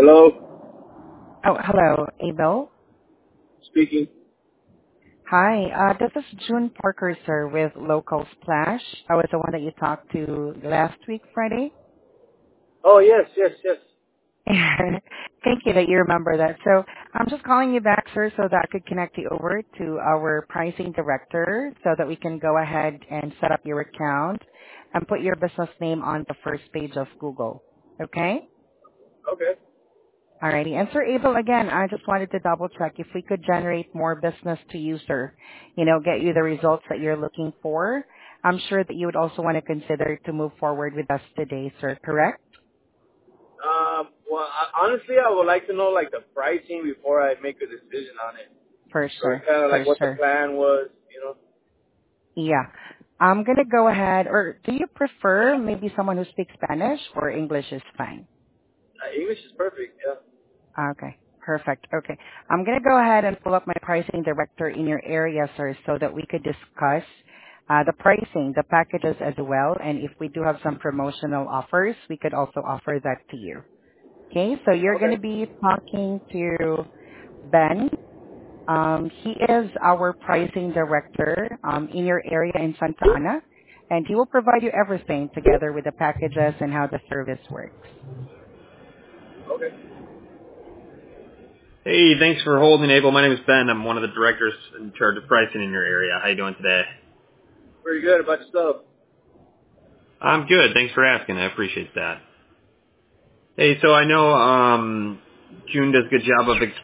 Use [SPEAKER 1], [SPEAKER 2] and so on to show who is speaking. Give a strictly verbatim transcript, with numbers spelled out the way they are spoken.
[SPEAKER 1] Hello?
[SPEAKER 2] Oh, hello, Abel.
[SPEAKER 1] Speaking.
[SPEAKER 2] Hi, uh, this is June Parker, sir, with Local Splash. I was the one that you talked to last week, Friday.
[SPEAKER 1] Oh, yes, yes, yes.
[SPEAKER 2] Thank you that you remember that. So I'm just calling you back, sir, so that I could connect you over to our pricing director so that we can go ahead and set up your account and put your business name on the first page of Google. Okay?
[SPEAKER 1] Okay.
[SPEAKER 2] Alrighty. And Sir Abel, again, I just wanted to double check if we could generate more business to you, sir, you know, get you the results that you're looking for. I'm sure that you would also want to consider to move forward with us today, sir, correct?
[SPEAKER 1] Um, well, I, honestly, I would like to know, like, the pricing before I make a decision on it.
[SPEAKER 2] For
[SPEAKER 1] So
[SPEAKER 2] sure.
[SPEAKER 1] kind of
[SPEAKER 2] For
[SPEAKER 1] like what the
[SPEAKER 2] sure.
[SPEAKER 1] plan was, you know.
[SPEAKER 2] Yeah. I'm going to go ahead, or do you prefer maybe someone who speaks Spanish or English is fine?
[SPEAKER 1] Uh, English is perfect, yeah.
[SPEAKER 2] Okay. Perfect. Okay. I'm going to go ahead and pull up my pricing director in your area, sir, so that we could discuss uh, the pricing, the packages as well. And if we do have some promotional offers, we could also offer that to you. Okay. So you're going
[SPEAKER 1] Okay.
[SPEAKER 2] to be talking to Ben. Um, he is our pricing director um, in your area in Santa Ana, and he will provide you everything together with the packages and how the service works.
[SPEAKER 1] Okay.
[SPEAKER 3] Hey, thanks for holding, Abel. My name is Ben. I'm one of the directors in charge of pricing in your area. How you doing today?
[SPEAKER 1] Pretty good about your stuff.
[SPEAKER 3] I'm good. Thanks for asking. I appreciate that. Hey, so I know um, June does a good job of